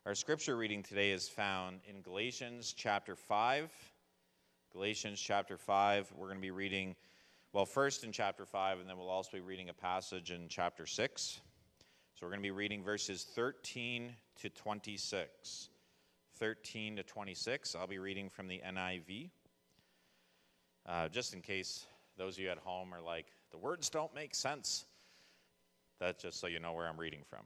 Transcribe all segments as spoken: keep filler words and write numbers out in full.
Our scripture reading today is found in Galatians chapter five. Galatians chapter five, we're going to be reading, well, first in chapter five, and then we'll also be reading a passage in chapter six. So we're going to be reading verses thirteen to twenty-six. thirteen to twenty-six, I'll be reading from the N I V. Uh, just in case those of you at home are like, the words don't make sense. That's just so you know where I'm reading from.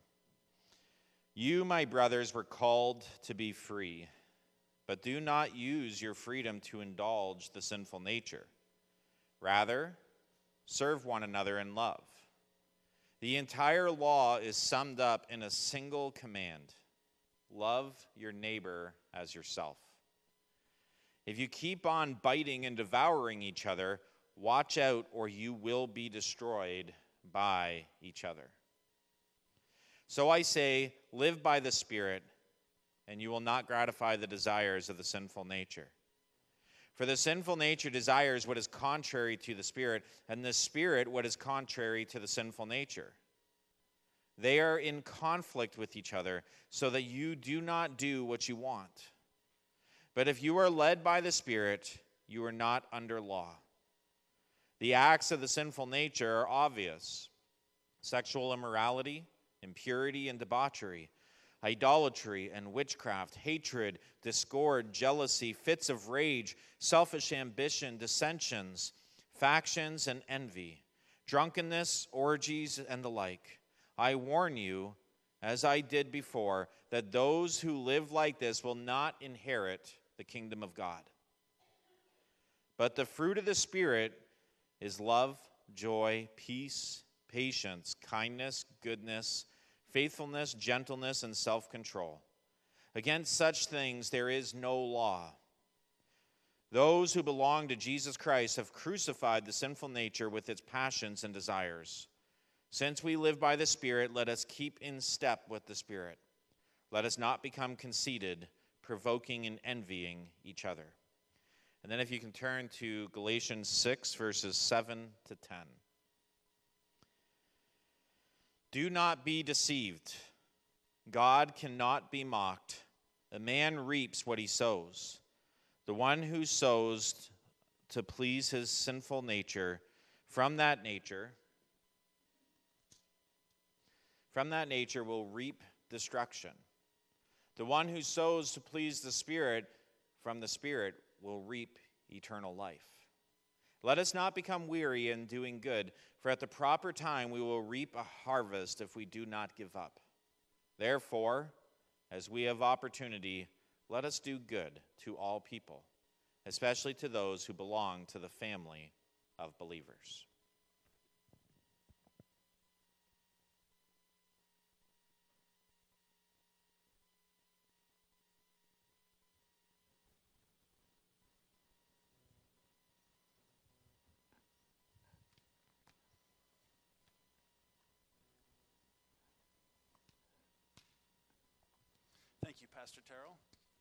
You, my brothers, were called to be free, but do not use your freedom to indulge the sinful nature. Rather, serve one another in love. The entire law is summed up in a single command: love your neighbor as yourself. If you keep on biting and devouring each other, watch out, or you will be destroyed by each other. So I say, live by the Spirit, and you will not gratify the desires of the sinful nature. For the sinful nature desires what is contrary to the Spirit, and the Spirit what is contrary to the sinful nature. They are in conflict with each other, so that you do not do what you want. But if you are led by the Spirit, you are not under law. The acts of the sinful nature are obvious: sexual immorality, impurity and debauchery, idolatry and witchcraft, hatred, discord, jealousy, fits of rage, selfish ambition, dissensions, factions and envy, drunkenness, orgies, and the like. I warn you, as I did before, that those who live like this will not inherit the kingdom of God. But the fruit of the Spirit is love, joy, peace, patience, kindness, goodness, faithfulness, gentleness, and self-control. Against such things there is no law. Those who belong to Jesus Christ have crucified the sinful nature with its passions and desires. Since we live by the Spirit, let us keep in step with the Spirit. Let us not become conceited, provoking and envying each other. And then if you can turn to Galatians six, verses seven to ten. Do not be deceived. God cannot be mocked. A man reaps what he sows. The one who sows to please his sinful nature, from that nature, from that nature will reap destruction. The one who sows to please the Spirit, from the Spirit will reap eternal life. Let us not become weary in doing good, for at the proper time we will reap a harvest if we do not give up. Therefore, as we have opportunity, let us do good to all people, especially to those who belong to the family of believers. Thank you, Pastor Terrell.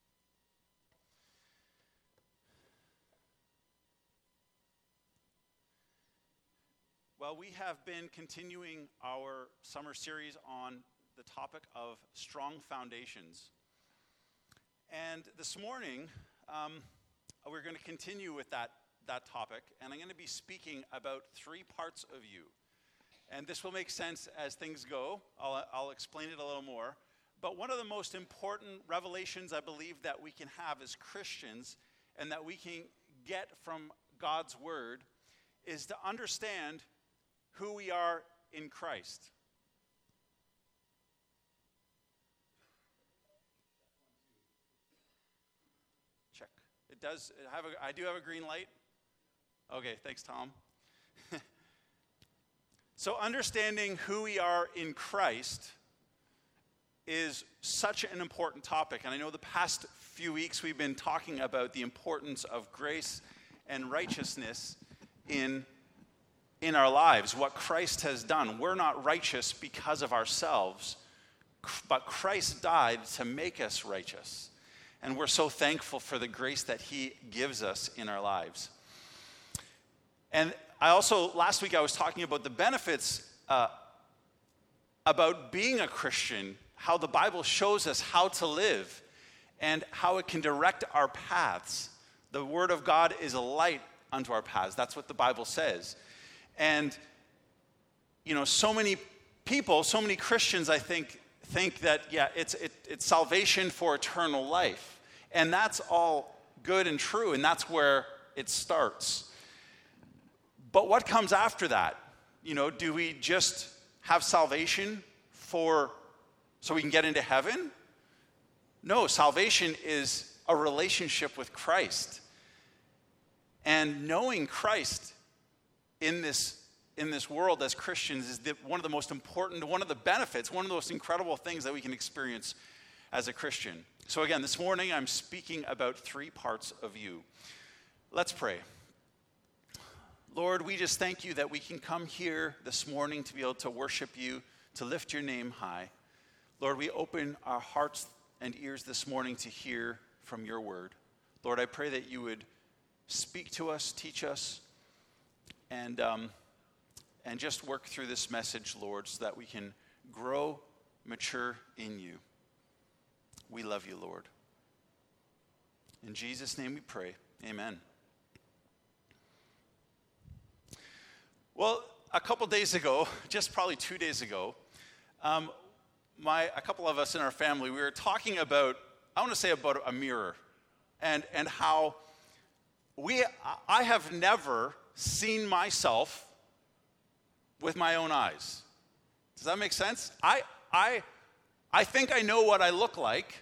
Well, we have been continuing our summer series on the topic of strong foundations. And this morning, um, we're going to continue with that, that topic, and I'm going to be speaking about three parts of you. And this will make sense as things go. I'll, I'll explain it a little more. But one of the most important revelations I believe that we can have as Christians and that we can get from God's Word is to understand who we are in Christ. Check. It does have a, I do have a green light. Okay, thanks, Tom. So understanding who we are in Christ is such an important topic. And I know the past few weeks we've been talking about the importance of grace and righteousness in, in our lives, what Christ has done. We're not righteous because of ourselves, but Christ died to make us righteous. And we're so thankful for the grace that he gives us in our lives. And I also, last week I was talking about the benefits uh, about being a Christian, how the Bible shows us how to live and how it can direct our paths. The Word of God is a light unto our paths. That's what the Bible says. And, you know, so many people, so many Christians, I think, think that, yeah, it's, it, it's salvation for eternal life. And that's all good and true, and that's where it starts. But what comes after that? You know, do we just have salvation for so we can get into heaven? No, salvation is a relationship with Christ. And knowing Christ in this in this world as Christians is the, one of the most important, one of the benefits, one of the most incredible things that we can experience as a Christian. So again, this morning I'm speaking about three parts of you. Let's pray. Lord, we just thank you that we can come here this morning to be able to worship you, to lift your name high. Lord, we open our hearts and ears this morning to hear from your word. Lord, I pray that you would speak to us, teach us, and um, and just work through this message, Lord, so that we can grow, mature in you. We love you, Lord. In Jesus' name we pray. Amen. Well, a couple days ago, just probably two days ago, um, my a couple of us in our family, we were talking about, I want to say about a mirror, and and how we, I have never seen myself with my own eyes. Does that make sense? I I I think I know what I look like.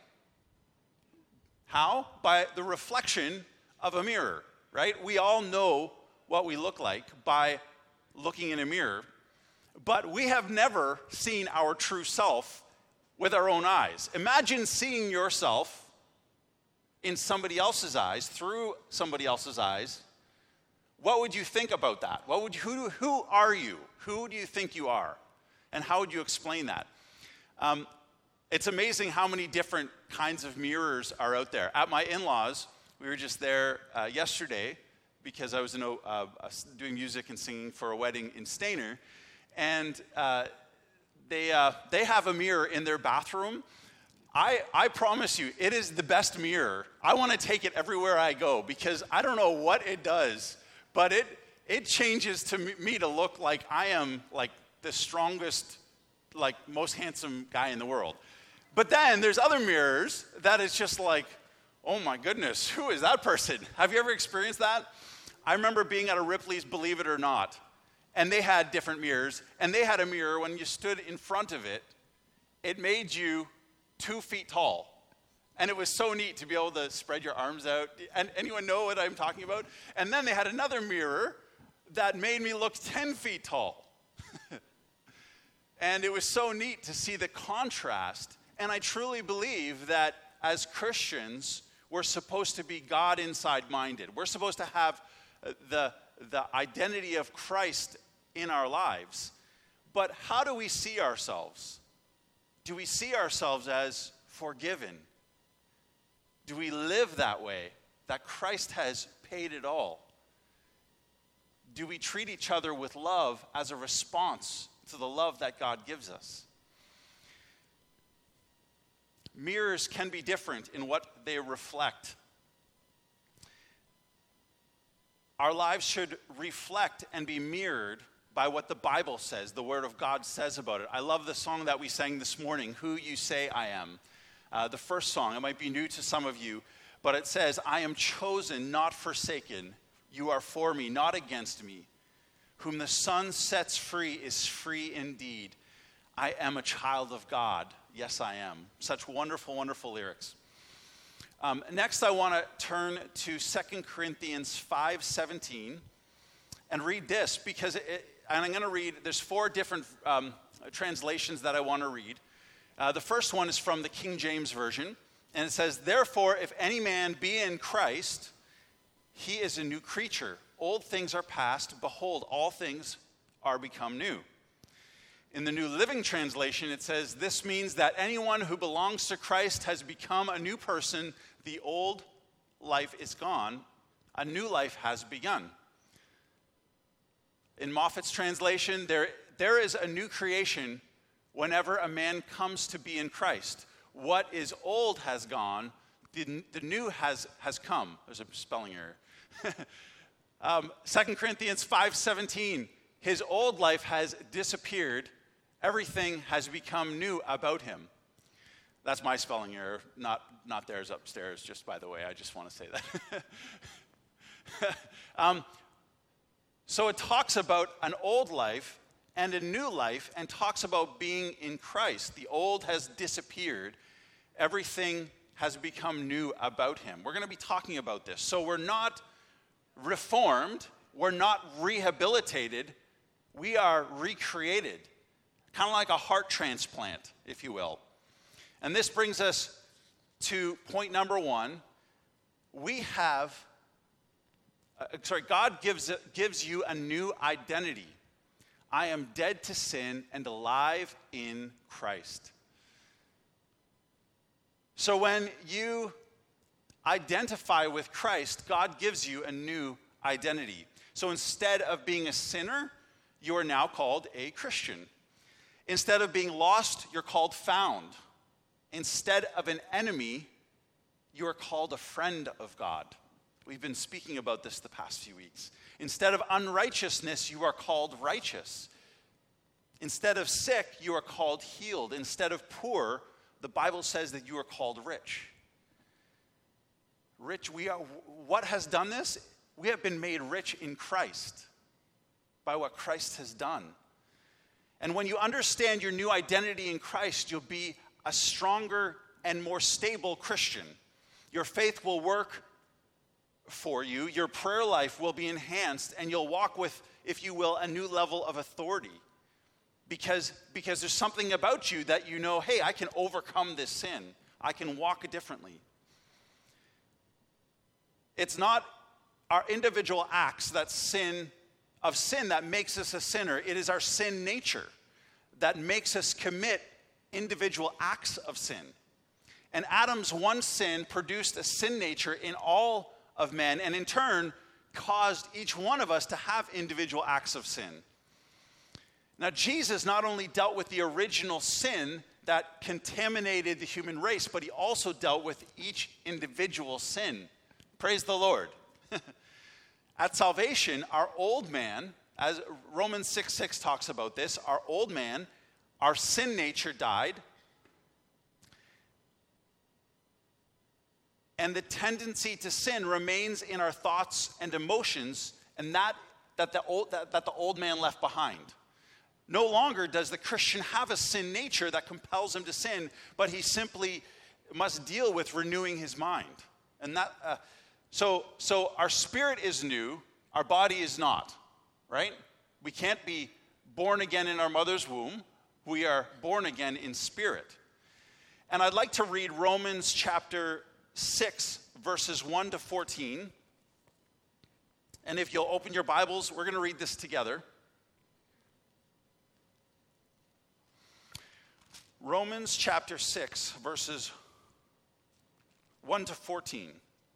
How? By the reflection of a mirror, right? We all know what we look like by looking in a mirror, but we have never seen our true self with our own eyes. Imagine seeing yourself in somebody else's eyes, through somebody else's eyes. What would you think about that? What would you, who, who are you? Who do you think you are? And how would you explain that? Um, it's amazing how many different kinds of mirrors are out there. At my in-laws, we were just there uh, yesterday because I was in a, uh, doing music and singing for a wedding in Stayner, and uh, they uh, they have a mirror in their bathroom. I, I promise you, it is the best mirror. I want to take it everywhere I go because I don't know what it does, but it it changes to me to look like I am like the strongest, like most handsome guy in the world. But then there's other mirrors that is just like, oh my goodness, who is that person? Have you ever experienced that? I remember being at a Ripley's, believe it or not, and they had different mirrors, and they had a mirror when you stood in front of it, it made you two feet tall. And it was so neat to be able to spread your arms out. And anyone know what I'm talking about? And then they had another mirror that made me look ten feet tall. And it was so neat to see the contrast. And I truly believe that as Christians, we're supposed to be God inside minded. We're supposed to have the, the identity of Christ in our lives. But how do we see ourselves? Do we see ourselves as forgiven? Do we live that way, that Christ has paid it all? Do we treat each other with love as a response to the love that God gives us? Mirrors can be different in what they reflect. Our lives should reflect and be mirrored by what the Bible says, the Word of God says about it. I love the song that we sang this morning, Who You Say I Am. Uh, the first song, it might be new to some of you, but it says, I am chosen, not forsaken. You are for me, not against me. Whom the Son sets free is free indeed. I am a child of God. Yes, I am. Such wonderful, wonderful lyrics. Um, next, I want to turn to Second Corinthians five seventeen and read this because, it, and I'm going to read, there's four different um, translations that I want to read. Uh, the first one is from the King James Version, and it says, Therefore, if any man be in Christ, he is a new creature. Old things are past. Behold, all things are become new. In the New Living Translation, it says, This means that anyone who belongs to Christ has become a new person. The old life is gone. A new life has begun. In Moffat's translation, there, there is a new creation whenever a man comes to be in Christ. What is old has gone, the, the new has, has come. There's a spelling error. um, Second Corinthians five seventeen, his old life has disappeared. Everything has become new about him. That's my spelling error, not, not theirs upstairs, just by the way. I just want to say that. um, so it talks about an old life and a new life, and talks about being in Christ. The old has disappeared. Everything has become new about him. We're going to be talking about this. So we're not reformed. We're not rehabilitated. We are recreated. Kind of like a heart transplant, if you will. And this brings us to point number one. We have, uh, sorry, God gives, gives you a new identity. I am dead to sin and alive in Christ. So when you identify with Christ, God gives you a new identity. So instead of being a sinner, you are now called a Christian. Instead of being lost, you're called found. Instead of an enemy, you are called a friend of God. We've been speaking about this the past few weeks. Instead of unrighteousness, you are called righteous. Instead of sick, you are called healed. Instead of poor, the Bible says that you are called rich. Rich, we are, what has done this? We have been made rich in Christ by what Christ has done. And when you understand your new identity in Christ, you'll be a stronger and more stable Christian. Your faith will work for you. Your prayer life will be enhanced, and you'll walk with, if you will, a new level of authority. Because, because there's something about you that you know, hey, I can overcome this sin. I can walk differently. It's not our individual acts that sin, of sin that makes us a sinner. It is our sin nature that makes us commit individual acts of sin. And Adam's one sin produced a sin nature in all of men, and in turn caused each one of us to have individual acts of sin. Now, Jesus not only dealt with the original sin that contaminated the human race, but he also dealt with each individual sin. Praise the Lord. At salvation, our old man, as Romans six six talks about this, our old man, our sin nature died, and the tendency to sin remains in our thoughts and emotions, and that that the old, that, that the old man left behind. No longer does the Christian have a sin nature that compels him to sin, but he simply must deal with renewing his mind. And that, uh, so, so our spirit is new, our body is not, right? We can't be born again in our mother's womb. We are born again in spirit. And I'd like to read Romans chapter six, verses one to fourteen. And if you'll open your Bibles, we're going to read this together. Romans chapter six, verses one to fourteen.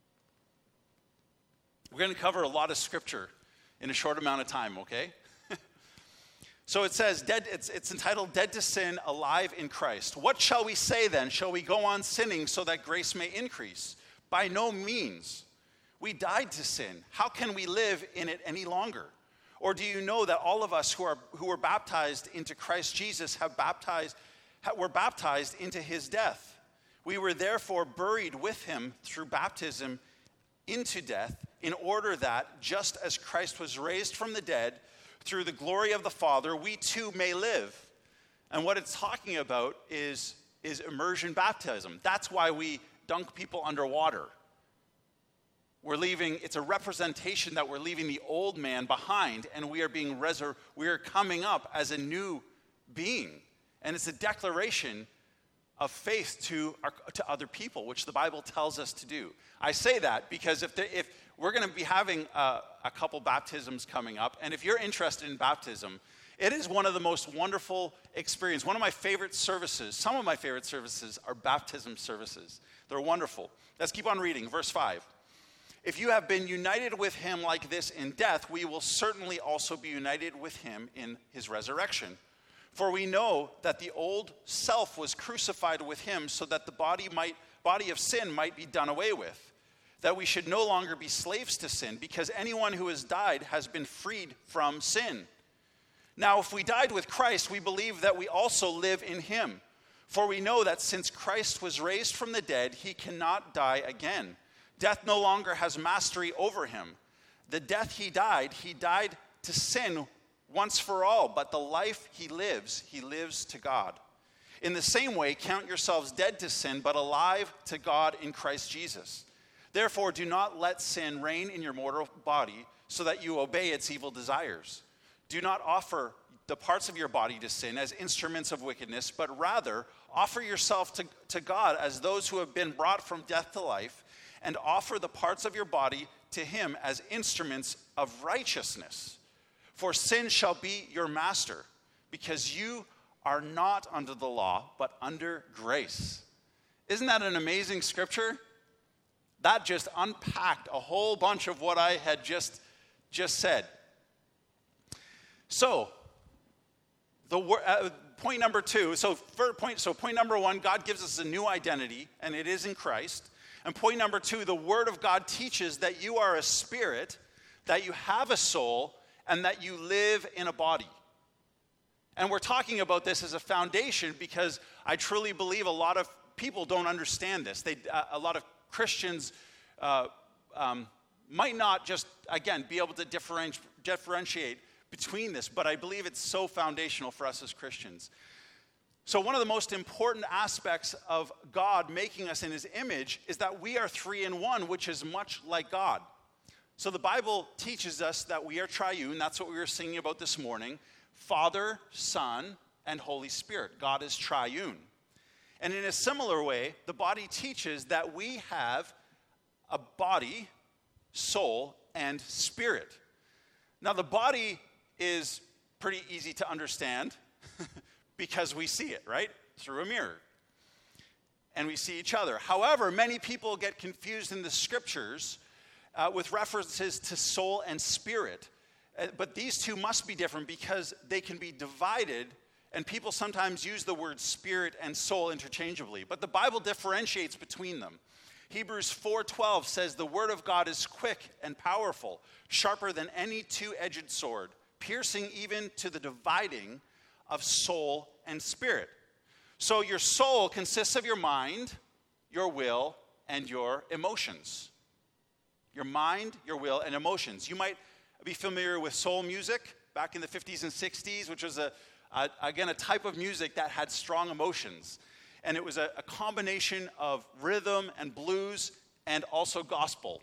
We're going to cover a lot of scripture in a short amount of time, okay? So it says, dead, it's, it's entitled, Dead to Sin, Alive in Christ. What shall we say then? Shall we go on sinning so that grace may increase? By no means. We died to sin. How can we live in it any longer? Or do you know that all of us who are who were baptized into Christ Jesus have baptized were baptized into his death? We were therefore buried with him through baptism into death, in order that, just as Christ was raised from the dead through the glory of the Father, we too may live. And what it's talking about is, is immersion baptism. That's why we dunk people underwater. We're leaving, it's a representation that we're leaving the old man behind, and we are being resur- we are coming up as a new being. And it's a declaration of faith to, our, to other people, which the Bible tells us to do. I say that because if, there, if we're going to be having a, a couple baptisms coming up, and if you're interested in baptism, it is one of the most wonderful experiences. One of my favorite services, some of my favorite services are baptism services. They're wonderful. Let's keep on reading. Verse five. If you have been united with him like this in death, we will certainly also be united with him in his resurrection. For we know that the old self was crucified with him so that the body might body of sin might be done away with, that we should no longer be slaves to sin, because anyone who has died has been freed from sin. Now, if we died with Christ, we believe that we also live in him. For we know that since Christ was raised from the dead, he cannot die again. Death no longer has mastery over him. The death he died, he died to sin once for all, but the life he lives, he lives to God. In the same way, count yourselves dead to sin, but alive to God in Christ Jesus. Therefore, do not let sin reign in your mortal body, so that you obey its evil desires. Do not offer the parts of your body to sin as instruments of wickedness, but rather offer yourself to, to God as those who have been brought from death to life, and offer the parts of your body to him as instruments of righteousness. For sin shall be your master, because you are not under the law, but under grace. Isn't that an amazing scripture? That just unpacked a whole bunch of what I had just, just said. So, the uh, point number two, so, for point, so point number one, God gives us a new identity, and it is in Christ. And point number two, the Word of God teaches that you are a spirit, that you have a soul, and that you live in a body. And we're talking about this as a foundation because I truly believe a lot of people don't understand this. They, uh, a lot of Christians uh, um, might not just, again, be able to differenti- differentiate between this, but I believe it's so foundational for us as Christians. So one of the most important aspects of God making us in his image is that we are three in one, which is much like God. So the Bible teaches us that we are triune. That's what we were singing about this morning. Father, Son, and Holy Spirit. God is triune. And in a similar way, the body teaches that we have a body, soul, and spirit. Now, the body is pretty easy to understand because we see it, right? Through a mirror. And we see each other. However, many people get confused in the scriptures uh, with references to soul and spirit. Uh, but these two must be different because they can be divided, and people sometimes use the word spirit and soul interchangeably. But the Bible differentiates between them. Hebrews four twelve says, "The word of God is quick and powerful, sharper than any two-edged sword, piercing even to the dividing of soul and spirit." So your soul consists of your mind, your will, and your emotions. Your mind, your will, and emotions. You might be familiar with soul music back in the fifties and sixties, which was, a, a again, a type of music that had strong emotions. And it was a, a combination of rhythm and blues and also gospel.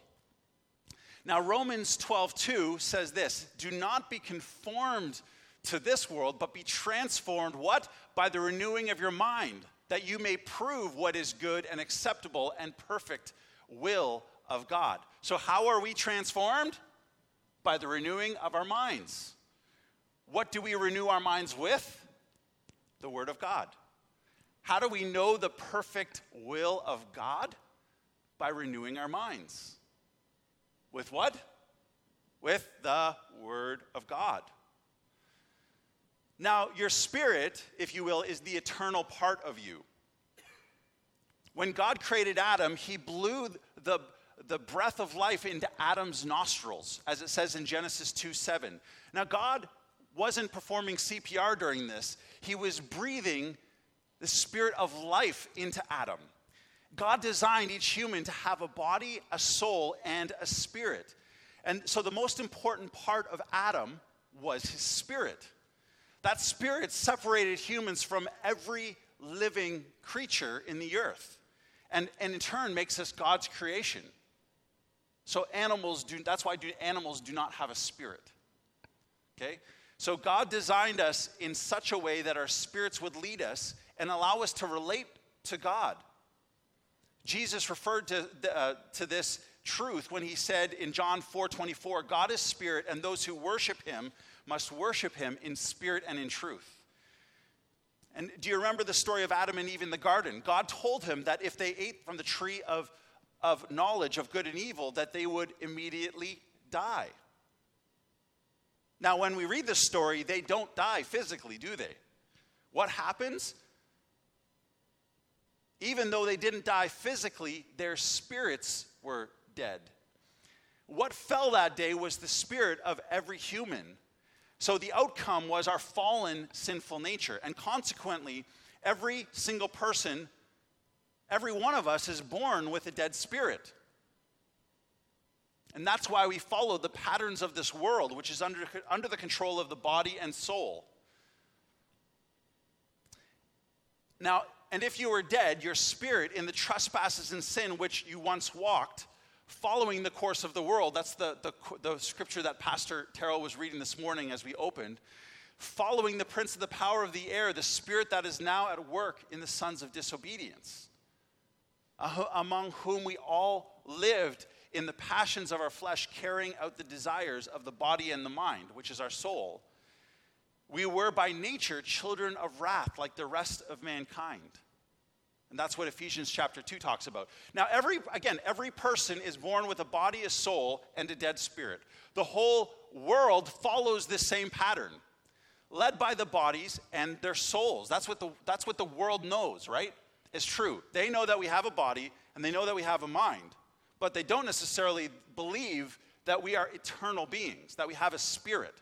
Now, Romans twelve two says this, "Do not be conformed to this world, but be transformed," what? "By the renewing of your mind, that you may prove what is good and acceptable and perfect will of God." So how are we transformed? By the renewing of our minds. What do we renew our minds with? The Word of God. How do we know the perfect will of God? By renewing our minds. With what? With the Word of God. Now, your spirit, if you will, is the eternal part of you. When God created Adam, he blew the, the breath of life into Adam's nostrils, as it says in Genesis two seven. Now, God wasn't performing C P R during this. He was breathing the spirit of life into Adam. God designed each human to have a body, a soul, and a spirit. And so the most important part of Adam was his spirit. That spirit separated humans from every living creature in the earth. And, and in turn makes us God's creation. So animals do, that's why do, animals do not have a spirit. Okay? So God designed us in such a way that our spirits would lead us and allow us to relate to God. Jesus referred to, uh, to this truth when he said in John four twenty-four, "God is spirit, and those who worship him must worship him in spirit and in truth." And do you remember the story of Adam and Eve in the garden? God told him that if they ate from the tree of, of knowledge of good and evil, that they would immediately die. Now, when we read this story, they don't die physically, do they? What happens? Even though they didn't die physically, their spirits were dead. What fell that day was the spirit of every human. So the outcome was our fallen, sinful nature. And consequently, every single person, every one of us is born with a dead spirit. And that's why we follow the patterns of this world, which is under, under the control of the body and soul. Now, and if you were dead, your spirit in the trespasses and sin which you once walked, following the course of the world, that's the, the, the scripture that Pastor Terrell was reading this morning as we opened, following the prince of the power of the air, the spirit that is now at work in the sons of disobedience, uh, among whom we all lived in the passions of our flesh, carrying out the desires of the body and the mind, which is our soul. We were by nature children of wrath like the rest of mankind. And that's what Ephesians chapter two talks about. Now, every again, every person is born with a body, a soul, and a dead spirit. The whole world follows this same pattern, led by the bodies and their souls. That's what the, that's what the world knows, right? It's true. They know that we have a body, and they know that we have a mind. But they don't necessarily believe that we are eternal beings, that we have a spirit.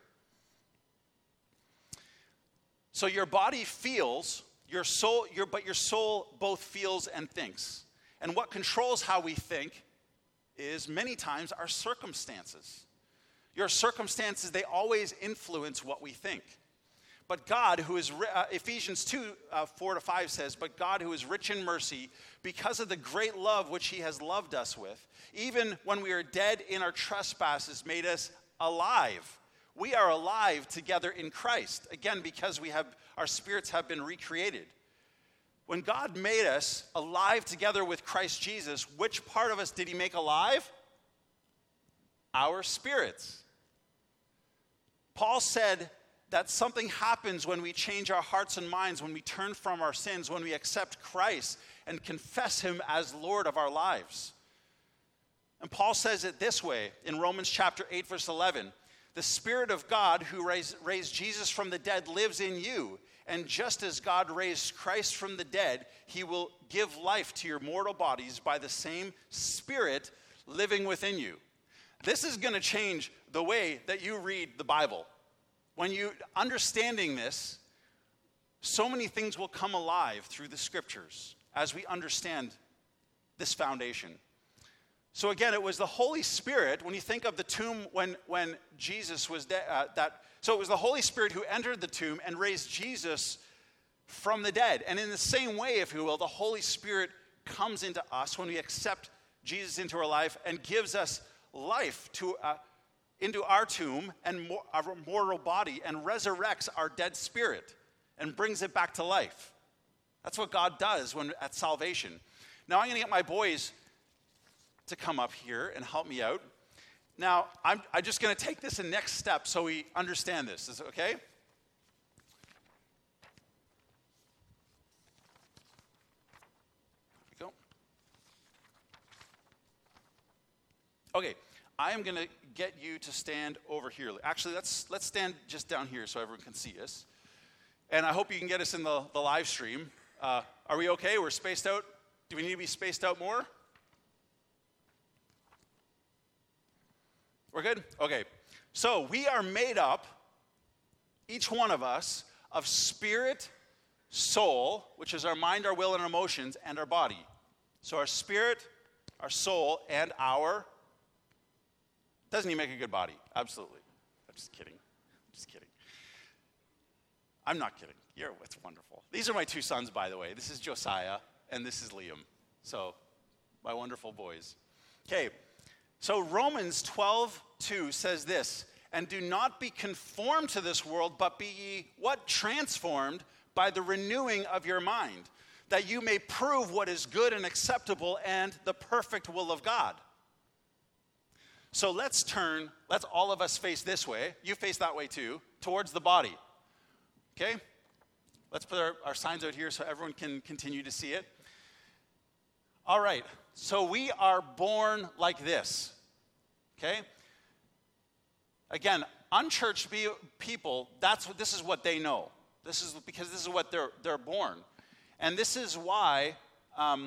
So your body feels, your soul, your, but your soul both feels and thinks. And what controls how we think is many times our circumstances. Your circumstances, they always influence what we think. But God, who is, uh, Ephesians two, uh, four to five says, but God who is rich in mercy, because of the great love which he has loved us with, even when we are dead in our trespasses, made us alive. We are alive together in Christ. Again, because we have our spirits have been recreated. When God made us alive together with Christ Jesus, which part of us did he make alive? Our spirits. Paul said that something happens when we change our hearts and minds, when we turn from our sins, when we accept Christ and confess him as Lord of our lives. And Paul says it this way in Romans chapter eight, verse eleven. The Spirit of God who raised, raised Jesus from the dead lives in you. And just as God raised Christ from the dead, he will give life to your mortal bodies by the same Spirit living within you. This is going to change the way that you read the Bible. When you understanding this, so many things will come alive through the scriptures as we understand this foundation. So again, it was the Holy Spirit, when you think of the tomb when, when Jesus was dead, uh, that, so it was the Holy Spirit who entered the tomb and raised Jesus from the dead. And in the same way, if you will, the Holy Spirit comes into us when we accept Jesus into our life and gives us life to uh, into our tomb and mo- our mortal body and resurrects our dead spirit and brings it back to life. That's what God does when at salvation. Now I'm going to get my boys to come up here and help me out. Now, I'm, I'm just going to take this a next step so we understand this. Is it okay? Here we go. Okay, I am going to get you to stand over here. Actually, let's let's stand just down here so everyone can see us. And I hope you can get us in the, the live stream. Uh, are we okay? We're spaced out? Do we need to be spaced out more? We're good? Okay. So we are made up, each one of us, of spirit, soul, which is our mind, our will, and our emotions, and our body. So our spirit, our soul, and our... Doesn't he make a good body? Absolutely. I'm just kidding. I'm just kidding. I'm not kidding. You're, it's wonderful. These are my two sons, by the way. This is Josiah, and this is Liam. So, my wonderful boys. Okay. So Romans twelve two says this, and do not be conformed to this world, but be ye, what? Transformed by the renewing of your mind, that you may prove what is good and acceptable and the perfect will of God. So let's turn, let's all of us face this way, you face that way too, towards the body. Okay? Let's put our, our signs out here so everyone can continue to see it. All right, so we are born like this, okay? Again, unchurched be- people, that's what, this is what they know. This is because this is what they're they're born. And this is why um,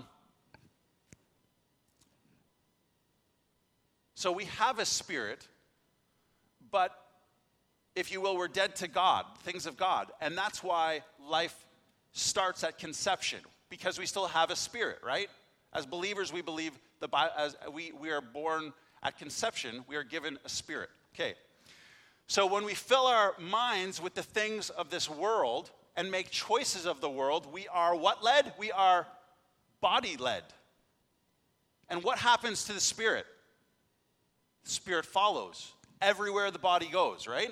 so we have a spirit, but if you will, we're dead to God, things of God. And that's why life starts at conception, because we still have a spirit, right? As believers, we believe the as we, we are born at conception, we are given a spirit. Okay. So when we fill our minds with the things of this world and make choices of the world, we are what led? We are body led. And what happens to the spirit? The spirit follows everywhere the body goes, right?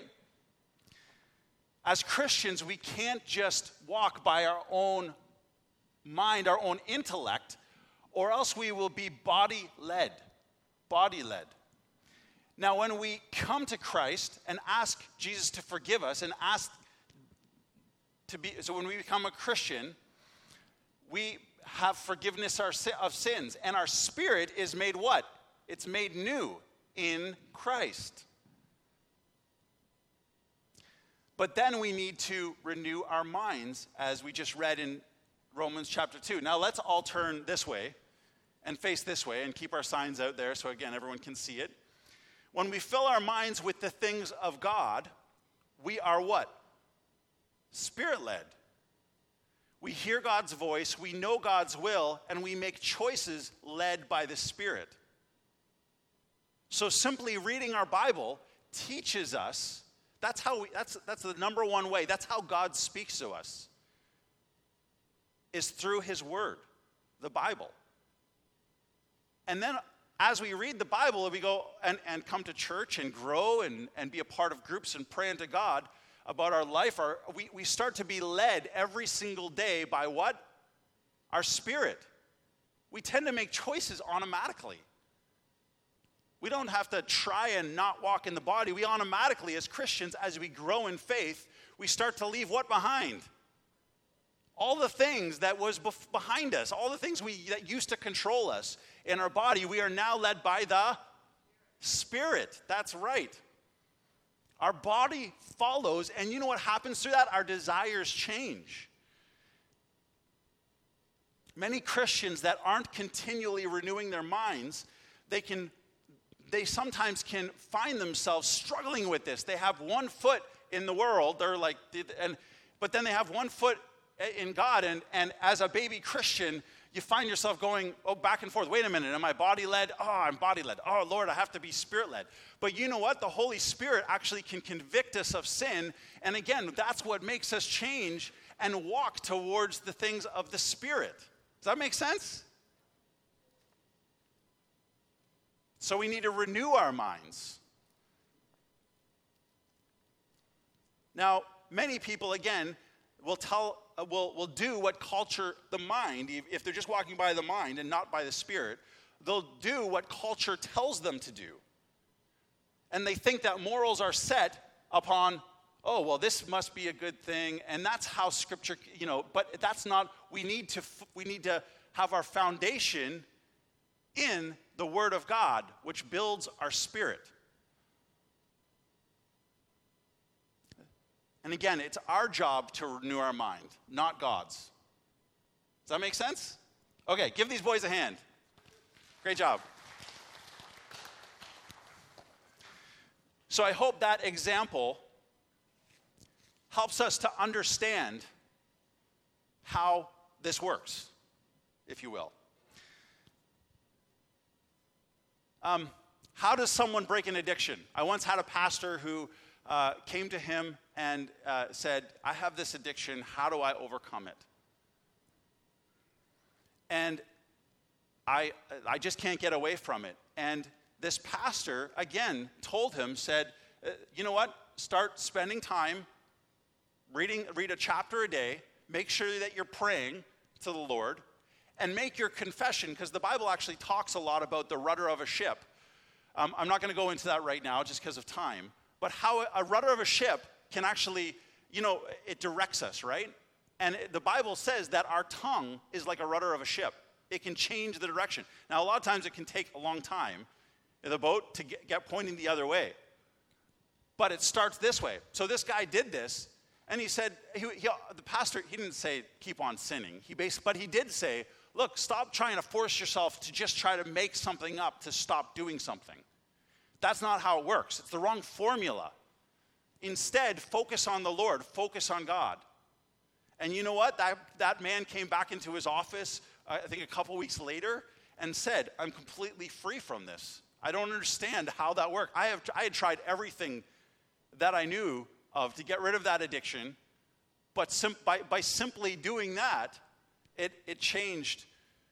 As Christians, we can't just walk by our own mind, our own intellect, or else we will be body led. Body led. Now, when we come to Christ and ask Jesus to forgive us and ask to be, so when we become a Christian, we have forgiveness of sins, and our spirit is made what? It's made new in Christ. But then we need to renew our minds, as we just read in Romans chapter two. Now let's all turn this way and face this way and keep our signs out there so, again, everyone can see it. When we fill our minds with the things of God, we are what? Spirit-led. We hear God's voice, we know God's will, and we make choices led by the Spirit. So simply reading our Bible teaches us. That's how we, that's, that's the number one way. That's how God speaks to us, is through his word, the Bible. And then as we read the Bible, we go and, and come to church and grow and, and be a part of groups and pray unto God about our life, our, we, we start to be led every single day by what? Our spirit. We tend to make choices automatically. We don't have to try and not walk in the body. We automatically, as Christians, as we grow in faith, we start to leave what behind? All the things that was bef- behind us, all the things we that used to control us in our body, we are now led by the Spirit. That's right. Our body follows, and you know what happens through that? Our desires change. Many Christians that aren't continually renewing their minds, they can they sometimes can find themselves struggling with this. They have one foot in the world, they're like, and but then they have one foot in God, and, and as a baby Christian, you find yourself going, oh, back and forth. Wait a minute, am I body-led? Oh, I'm body-led. Oh, Lord, I have to be spirit-led. But you know what? The Holy Spirit actually can convict us of sin, and again, that's what makes us change and walk towards the things of the Spirit. Does that make sense? So we need to renew our minds. Now, many people, again, will tell, uh, will, will do what culture, the mind, if they're just walking by the mind and not by the Spirit, they'll do what culture tells them to do. And they think that morals are set upon, oh, well, this must be a good thing, and that's how Scripture, you know, but that's not, we need to, we need to have our foundation in the Word of God, which builds our spirit. And again, it's our job to renew our mind, not God's. Does that make sense? Okay, give these boys a hand. Great job. So I hope that example helps us to understand how this works, if you will. Um, how does someone break an addiction? I once had a pastor who uh, came to him and uh, said, I have this addiction, how do I overcome it? And I, I just can't get away from it. And this pastor, again, told him, said, uh, you know what, start spending time, reading, read a chapter a day, make sure that you're praying to the Lord, and make your confession, because the Bible actually talks a lot about the rudder of a ship. Um, I'm not going to go into that right now just because of time, but how a rudder of a ship can actually, you know, it directs us, right? And it, the Bible says that our tongue is like a rudder of a ship. It can change the direction. Now, a lot of times it can take a long time in the boat to get, get pointing the other way. But it starts this way. So this guy did this, And he said, he, he, the pastor, he didn't say, keep on sinning. He based, but he did say, look, stop trying to force yourself to just try to make something up to stop doing something. That's not how it works. It's the wrong formula. Instead, focus on the Lord. Focus on God. And you know what? That, that man came back into his office, uh, I think a couple weeks later, and said, I'm completely free from this. I don't understand how that worked. I have I had tried everything that I knew of to get rid of that addiction, but sim- by, by simply doing that, it, it changed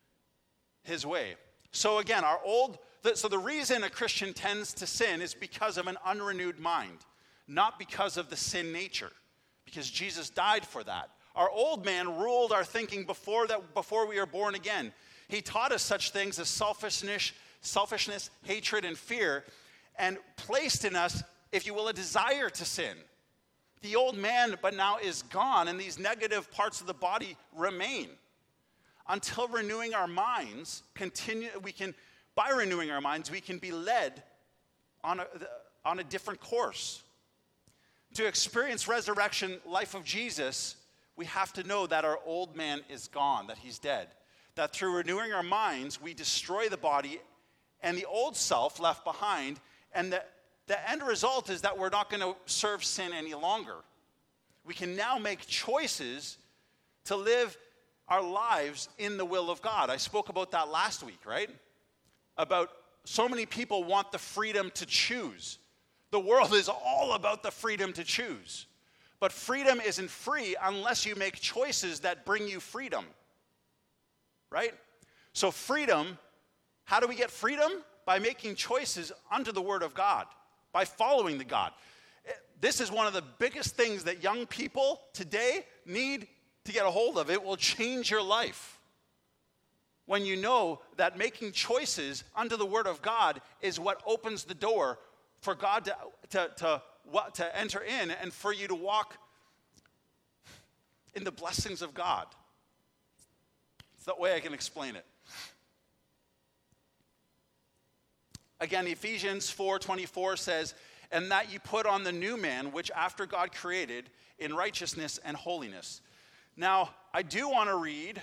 his way. So again, our old, so the reason a Christian tends to sin is because of an unrenewed mind, not because of the sin nature, because Jesus died for that. Our old man ruled our thinking before that, before we were born again. He taught us such things as selfishness, selfishness, hatred, and fear, and placed in us, if you will, a desire to sin. The old man, but now is gone, and these negative parts of the body remain. Until renewing our minds, continue, we can, by renewing our minds, we can be led on a, on a different course. To experience resurrection life of Jesus, we have to know that our old man is gone, that he's dead. That through renewing our minds, we destroy the body and the old self left behind, and the, the end result is that we're not going to serve sin any longer. We can now make choices to live our lives in the will of God. I spoke about that last week, right? About so many people want the freedom to choose. The world is all about the freedom to choose. But freedom isn't free unless you make choices that bring you freedom. Right? So freedom, how do we get freedom? By making choices unto the Word of God, by following the God. This is one of the biggest things that young people today need to get a hold of. It will change your life. When you know that making choices unto the Word of God is what opens the door for God to, to, to, what, to enter in and for you to walk in the blessings of God. It's the way I can explain it. Again, Ephesians four twenty-four says, and that you put on the new man, which after God created in righteousness and holiness. Now, I do want to read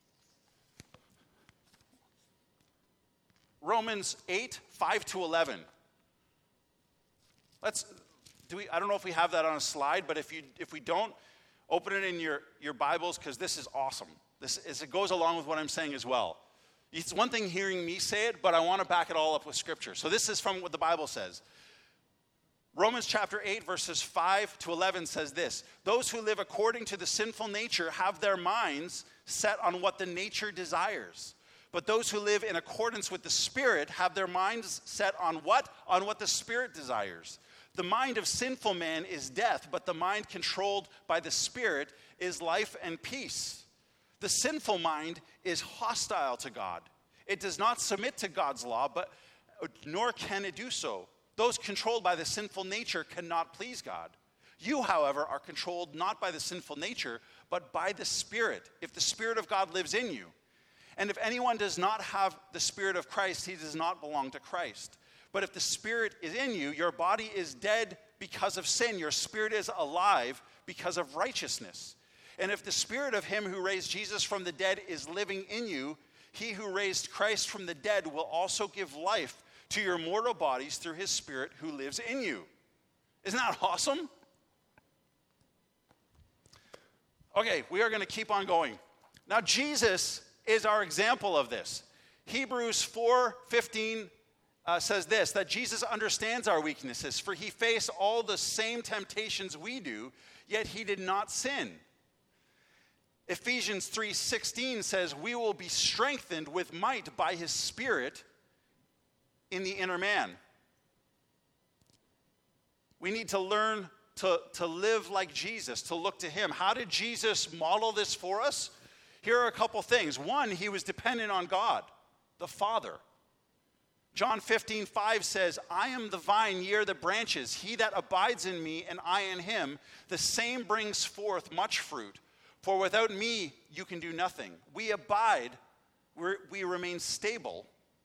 Romans eight, five to eleven. Let's, do we, I don't know if we have that on a slide, but if you if we don't, open it in your, your Bibles, because this is awesome. This is, it goes along with what I'm saying as well. It's one thing hearing me say it, but I want to back it all up with Scripture. So this is from what the Bible says. Romans chapter eight, verses five to eleven says this: those who live according to the sinful nature have their minds set on what the nature desires. But those who live in accordance with the Spirit have their minds set on what? On what the Spirit desires. The mind of sinful man is death, but the mind controlled by the Spirit is life and peace. The sinful mind is hostile to God. It does not submit to God's law, but nor can it do so. Those controlled by the sinful nature cannot please God. You, however, are controlled not by the sinful nature, but by the Spirit, if the Spirit of God lives in you. And if anyone does not have the Spirit of Christ, he does not belong to Christ. But if the Spirit is in you, your body is dead because of sin. Your spirit is alive because of righteousness. And if the Spirit of him who raised Jesus from the dead is living in you, he who raised Christ from the dead will also give life to your mortal bodies through his Spirit who lives in you. Isn't that awesome? Okay, we are going to keep on going. Now, Jesus is our example of this. Hebrews four fifteen uh, says this, that Jesus understands our weaknesses, for he faced all the same temptations we do, yet he did not sin. Ephesians three sixteen says, we will be strengthened with might by his Spirit in the inner man. We need to learn to, to live like Jesus, to look to him. How did Jesus model this for us? Here are a couple things. One, he was dependent on God, the Father. John fifteen five says, I am the vine, ye are the branches. He that abides in me and I in him, the same brings forth much fruit. For without me, you can do nothing. We abide, we're, we remain stable.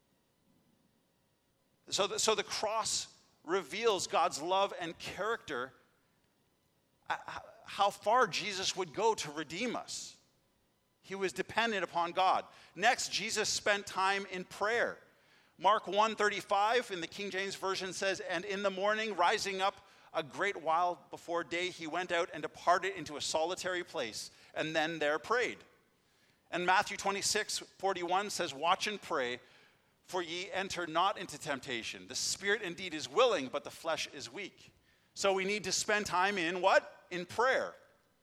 So the, so the cross reveals God's love and character. how far Jesus would go to redeem us. He was dependent upon God. Next, Jesus spent time in prayer. Mark one thirty-five in the King James Version says, "And in the morning, rising up a great while before day, he went out and departed into a solitary place, and then there prayed." And Matthew twenty-six forty-one says, "Watch and pray, for ye enter not into temptation. The spirit indeed is willing, but the flesh is weak." So we need to spend time in what? In prayer.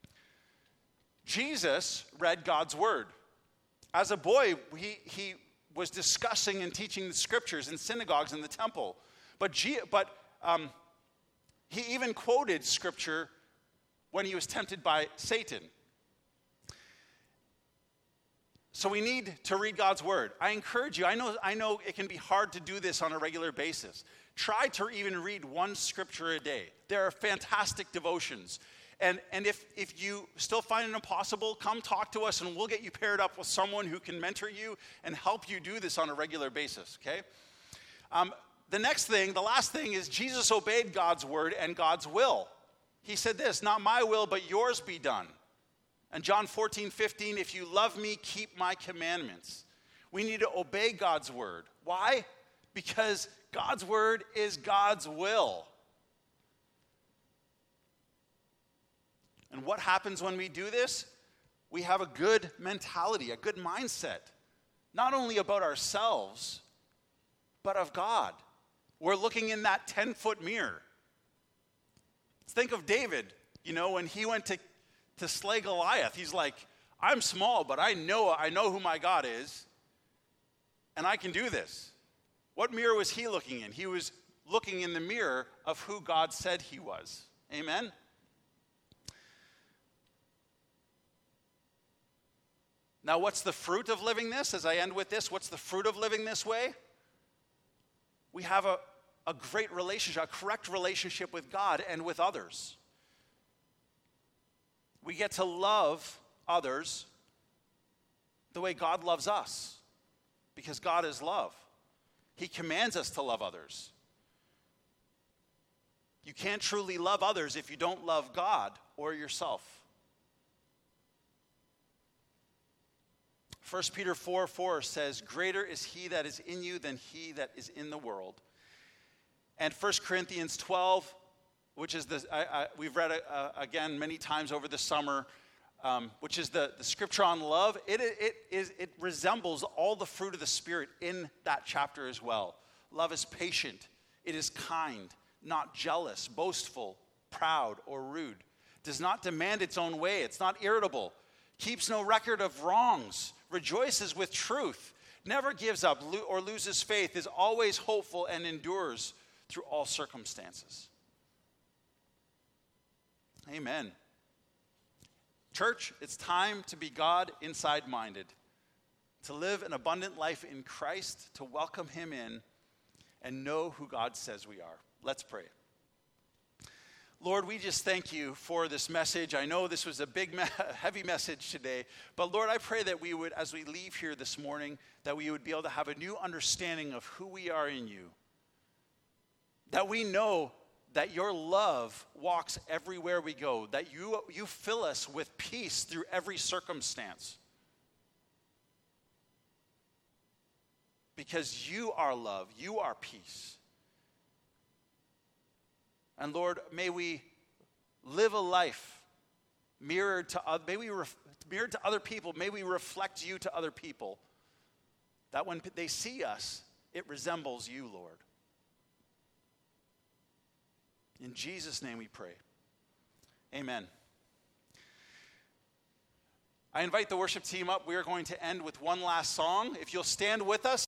Jesus read God's word. As a boy, he, he was discussing and teaching the scriptures in synagogues in the temple. But, G, but um, he even quoted scripture when he was tempted by Satan. So we need to read God's word. I encourage you, I know, I know it can be hard to do this on a regular basis. Try to even read one scripture a day. There are fantastic devotions. And, and if, if you still find it impossible, come talk to us and we'll get you paired up with someone who can mentor you and help you do this on a regular basis, okay? Um, the next thing, the last thing is Jesus obeyed God's word and God's will. He said this, "Not my will, but yours be done." And John fourteen fifteen, "If you love me, keep my commandments." We need to obey God's word. Why? Because God's word is God's will. And what happens when we do this? We have a good mentality, a good mindset, not only about ourselves, but of God. We're looking in that ten-foot mirror. Think of David, you know, when he went to, to slay Goliath. He's like, "I'm small, but I know, I know who my God is, and I can do this." What mirror was he looking in? He was looking in the mirror of who God said he was. Amen? Now, what's the fruit of living this? As I end with this, what's the fruit of living this way? We have a, a great relationship, a correct relationship with God and with others. We get to love others the way God loves us, because God is love. He commands us to love others. You can't truly love others if you don't love God or yourself. First Peter four four says, "Greater is he that is in you than he that is in the world." And First Corinthians twelve, which is the, I, I, we've read it uh, again many times over the summer, um, which is the, the scripture on love. It, it, it, is, it resembles all the fruit of the Spirit in that chapter as well. Love is patient. It is kind, not jealous, boastful, proud, or rude. Does not demand its own way. It's not irritable. Keeps no record of wrongs. Rejoices with truth. Never gives up or loses faith. Is always hopeful and endures through all circumstances. Amen. Church, it's time to be God inside-minded, to live an abundant life in Christ, to welcome him in, and know who God says we are. Let's pray. Lord, we just thank you for this message. I know this was a big, me- heavy message today, but Lord, I pray that we would, as we leave here this morning, that we would be able to have a new understanding of who we are in you, that we know that your love walks everywhere we go, that you, you fill us with peace through every circumstance. Because you are love, you are peace. And Lord, may we live a life mirrored to other, may we ref, mirrored to other people, may we reflect you to other people, that when they see us, it resembles you, Lord. In Jesus' name we pray. Amen. I invite the worship team up. We are going to end with one last song. If you'll stand with us.